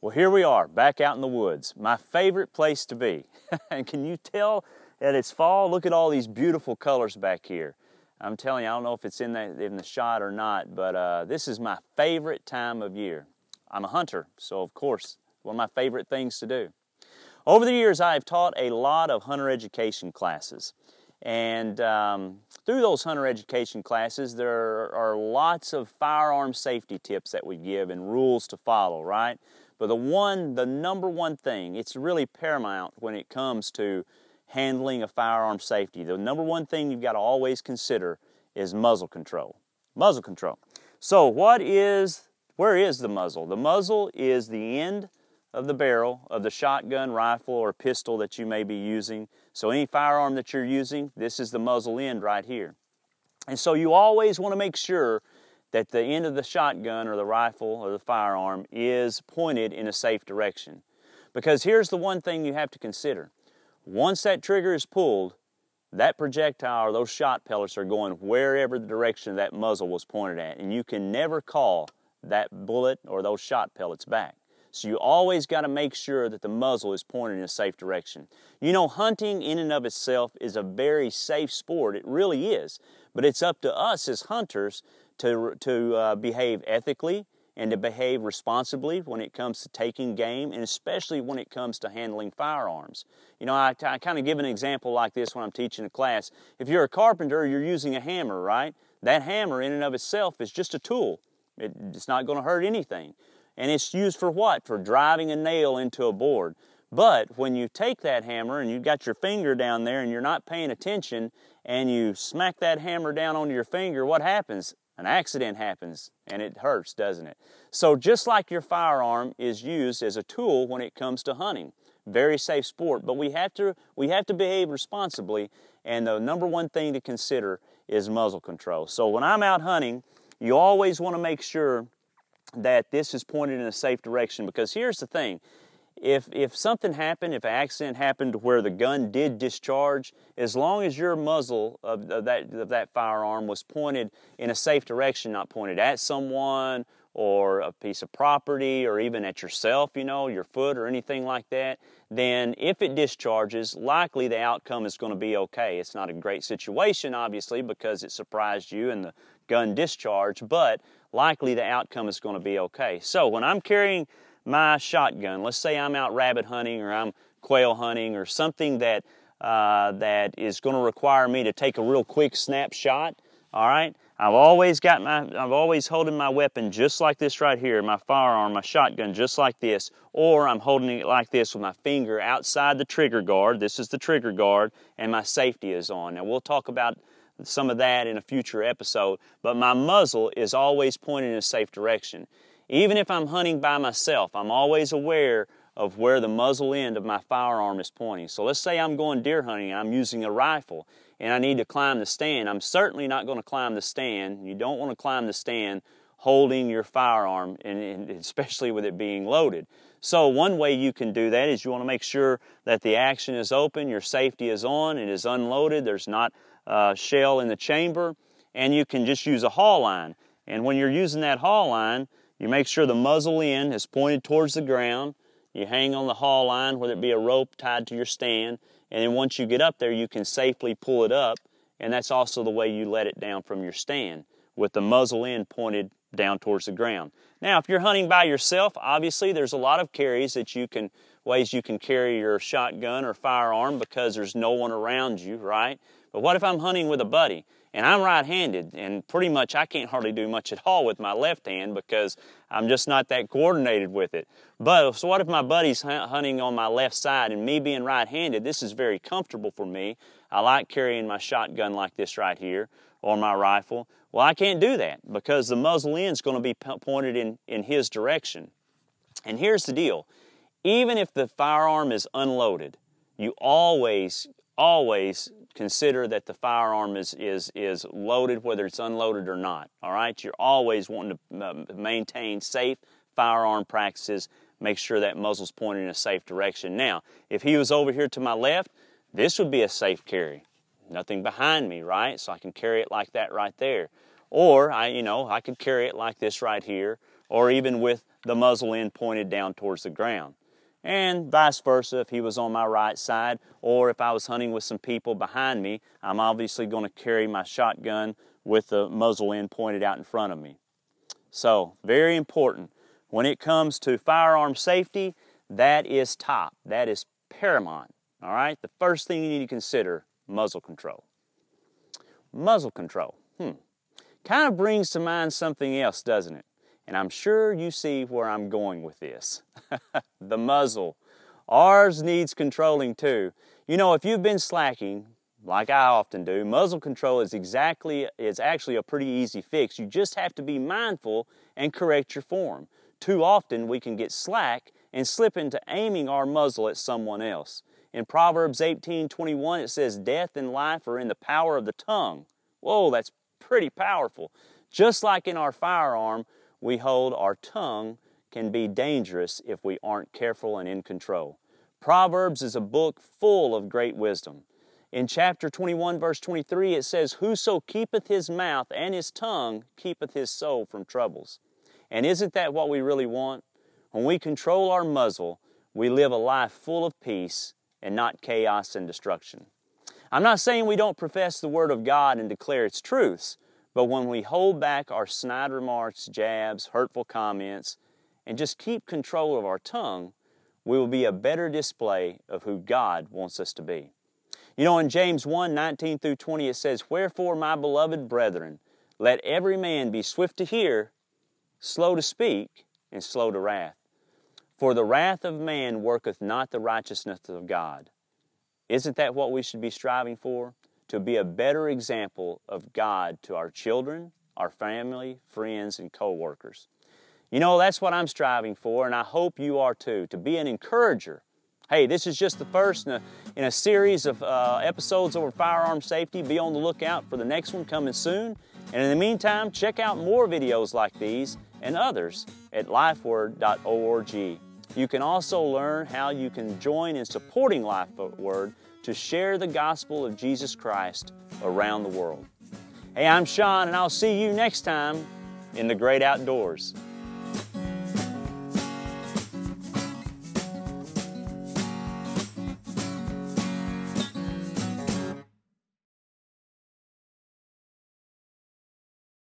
Well, here we are, back out in the woods. My favorite place to be. And can you tell that it's fall? Look at all these beautiful colors back here. I'm telling you, I don't know if it's in the shot or not, but this is my favorite time of year. I'm a hunter, so of course, one of my favorite things to do. Over the years, I've taught a lot of hunter education classes. And through those hunter education classes, there are lots of firearm safety tips that we give and rules to follow, right? But the number one thing, it's really paramount when it comes to handling a firearm safety. The number one thing you've got to always consider is muzzle control. Muzzle control. So where is the muzzle? The muzzle is the end of the barrel of the shotgun, rifle, or pistol that you may be using. So any firearm that you're using, this is the muzzle end right here. And so you always want to make sure that the end of the shotgun or the rifle or the firearm is pointed in a safe direction. Because here's the one thing you have to consider. Once that trigger is pulled, that projectile or those shot pellets are going wherever the direction that muzzle was pointed at. And you can never call that bullet or those shot pellets back. So you always got to make sure that the muzzle is pointed in a safe direction. You know, hunting in and of itself is a very safe sport. It really is. But it's up to us as hunters to behave ethically and to behave responsibly when it comes to taking game, and especially when it comes to handling firearms. You know, I kind of give an example like this when I'm teaching a class. If you're a carpenter, you're using a hammer, right? That hammer in and of itself is just a tool. It's not going to hurt anything. And it's used for what? For driving a nail into a board. But when you take that hammer and you've got your finger down there and you're not paying attention and you smack that hammer down onto your finger, what happens? An accident happens and it hurts, doesn't it? So just like your firearm is used as a tool when it comes to hunting. Very safe sport, but we have to behave responsibly, and the number one thing to consider is muzzle control. So when I'm out hunting, you always want to make sure that this is pointed in a safe direction, because here's the thing. If something happened, if an accident happened where the gun did discharge, as long as your muzzle of that firearm was pointed in a safe direction, not pointed at someone or a piece of property or even at yourself, you know, your foot or anything like that, then if it discharges, likely the outcome is going to be okay. It's not a great situation, obviously, because it surprised you and the gun discharged, but likely the outcome is going to be okay. So when I'm carrying my shotgun, let's say I'm out rabbit hunting or I'm quail hunting or something that is going to require me to take a real quick snapshot, all right? I'm always holding my weapon just like this right here, my firearm, my shotgun just like this, or I'm holding it like this with my finger outside the trigger guard. This is the trigger guard, and my safety is on. Now we'll talk about some of that in a future episode, but my muzzle is always pointed in a safe direction. Even if I'm hunting by myself, I'm always aware of where the muzzle end of my firearm is pointing. So let's say I'm going deer hunting and I'm using a rifle and I need to climb the stand. I'm certainly not going to climb the stand. You don't want to climb the stand holding your firearm, and especially with it being loaded. So one way you can do that is you want to make sure that the action is open, your safety is on, it is unloaded, there's not shell in the chamber, and you can just use a haul line. And when you're using that haul line, you make sure the muzzle end is pointed towards the ground. You hang on the haul line, whether it be a rope tied to your stand, and then once you get up there, you can safely pull it up, and that's also the way you let it down from your stand, with the muzzle end pointed down towards the ground. Now, if you're hunting by yourself, obviously there's a lot of ways you can carry your shotgun or firearm because there's no one around you, right? But what if I'm hunting with a buddy and I'm right-handed, and pretty much I can't hardly do much at all with my left hand because I'm just not that coordinated with it. But so what if my buddy's hunting on my left side, and me being right-handed, this is very comfortable for me. I like carrying my shotgun like this right here, or my rifle. Well, I can't do that because the muzzle end is going to be pointed in his direction. And here's the deal. Even if the firearm is unloaded, you always consider that the firearm is loaded, whether it's unloaded or not. All right? You're always wanting to maintain safe firearm practices. Make sure that muzzle's pointed in a safe direction. Now, if he was over here to my left, this would be a safe carry. Nothing behind me, right? So I can carry it like that right there. Or I could carry it like this right here, or even with the muzzle end pointed down towards the ground. And vice versa, if he was on my right side, or if I was hunting with some people behind me, I'm obviously going to carry my shotgun with the muzzle end pointed out in front of me. So, very important. When it comes to firearm safety, that is top. That is paramount. All right? The first thing you need to consider, muzzle control. Muzzle control. Kind of brings to mind something else, doesn't it? And I'm sure you see where I'm going with this. The muzzle. Ours needs controlling too. You know, if you've been slacking, like I often do, muzzle control is actually a pretty easy fix. You just have to be mindful and correct your form. Too often we can get slack and slip into aiming our muzzle at someone else. In Proverbs 18:21 it says, "Death and life are in the power of the tongue." Whoa, that's pretty powerful. Just like in our firearm, we hold our tongue can be dangerous if we aren't careful and in control. Proverbs is a book full of great wisdom. In chapter 21, verse 23, it says, "Whoso keepeth his mouth and his tongue keepeth his soul from troubles." And isn't that what we really want? When we control our muzzle, we live a life full of peace and not chaos and destruction. I'm not saying we don't profess the Word of God and declare its truths, but when we hold back our snide remarks, jabs, hurtful comments, and just keep control of our tongue, we will be a better display of who God wants us to be. You know, in James 1:19 through 20, it says, "Wherefore, my beloved brethren, let every man be swift to hear, slow to speak, and slow to wrath. For the wrath of man worketh not the righteousness of God." Isn't that what we should be striving for? To be a better example of God to our children, our family, friends, and co-workers. You know, that's what I'm striving for, and I hope you are too, to be an encourager. Hey, this is just the first in a series of episodes over firearm safety. Be on the lookout for the next one coming soon. And in the meantime, check out more videos like these and others at lifeword.org. You can also learn how you can join in supporting LifeWord to share the gospel of Jesus Christ around the world. Hey, I'm Sean, and I'll see you next time in the great outdoors.